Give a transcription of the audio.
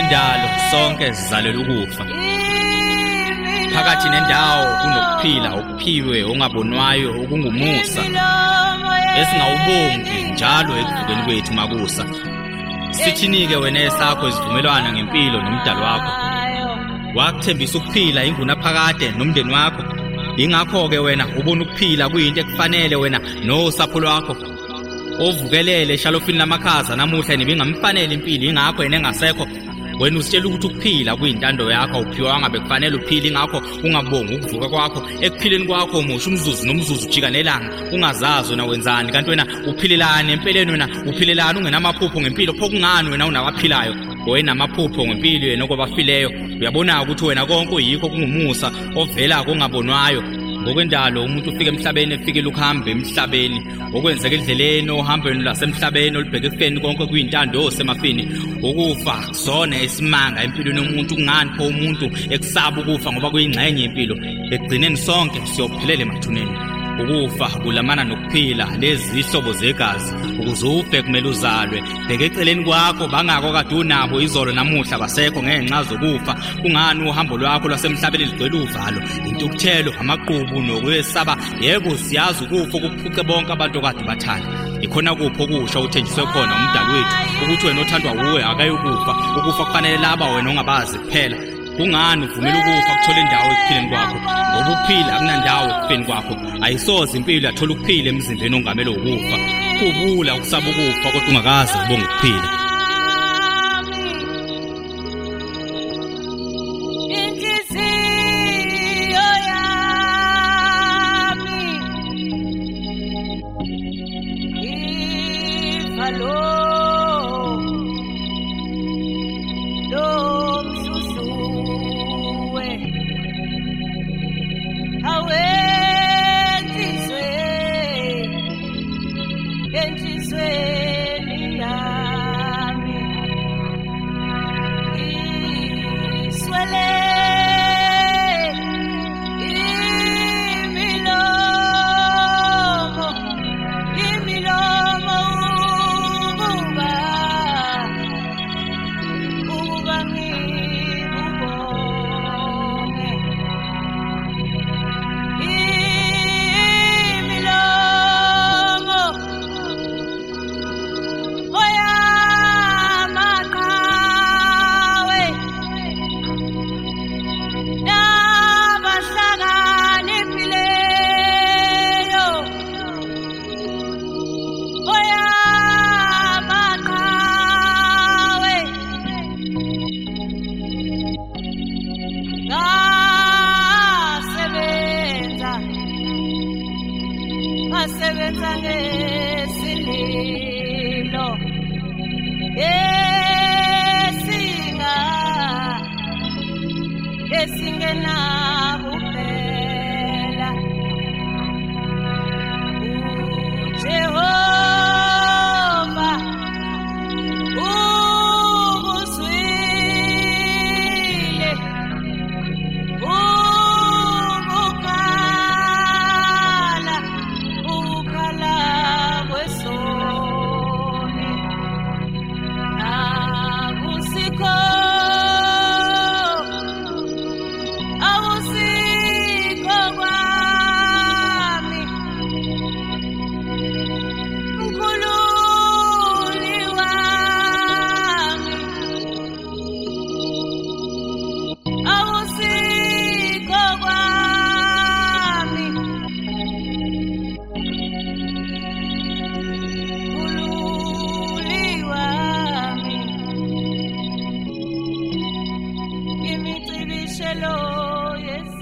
Ngokwendalo sonke sizalela ukufa. Phakathi nendawo kunokuphila okuphiwe ongabonwayo okungumusa esingawubongi njalo ekuvukeni kwethu makusa. Sithini-ke wena esakho isivumelwano ngempilo nomdali wakho? Wakuthembisa ukuphila ingunaphakade nomndeni wakho. Ingakho-ke wena ubona ukuphila kuyinto ekufanele wena nosapho lwakho. Ovukelele eshalofini lamakhaza namuhla nebingamfanele impilo, ingakho yena engasekho. Wena usitshela ukuthi ukuphila kuyintando yakho, uphiwanga bekufanele uphile, ingakho ungabongi ukuvuka kwakho. Ekuphileni kwakho musho umzuzu nomzuzu ujika nelanga, ungazazi wena wenzani, kanti wena uphilelani empeleni? Wena uphilelani ungenamaphupho ngempilo? Pho kungani wena unabaphilayo wena amaphupho ngempilo yena okwabafileyo? Uyabona ukuthi wena konke uyikho kungumusa ovela kungabonwayo. Ngokwendalo umuntu ufika emhlabeni efikele ukuhamba emhlabeni, okwenzeka endleleni ohambeni lasemhlabeni olibheke ekufeni konke kuyintando osemafini. Ukufa kusona isimanga empilweni yomuntu. Kungani pho umuntu ekusaba ukufa? Ngoba kuyingxenye impilo. Ekugcineni sonke siyophelela emathuneni. Ukufa kulamana nokuphila, lezi ihlobo zegazi. Ukuze ufe kumele uzalwe. Bheke eceleni kwakho bangako kade unabo izolo namuhla basekho ngenxa zokufa. Kungani uhambo lwakho lwasemhlabeni ligcwele uvalo, intukuthelo, amaqhubu nokwesaba? Yebo siyazi ukufa ukuphuce bonke abantu kade bathanda. Ikhona kupho okusha uthenjiswe khona umdali wethu ukuthi wena othandwa uwe akayokufa. Ukufa kufanele laba wena ongabazi kuphela. Kungani uvumela ukufa kuthola indawo ekuphileni kwakho? Ngoba ukuphila akunandawo ekufeni kwakho. Ayisoze impilo yathola ukuphila emzimbeni ongamele ukufa. Kubula ukusaba ukufa kodwa ungakazi ubonga ukuphila. Sebenza ngesililo esingenakuphela. uJehova ubuswile, ukukhala kwesoni. Akusikho kwami Mkhululi wami, akusikho kwami Mkhululi wami. Imicibishelo yes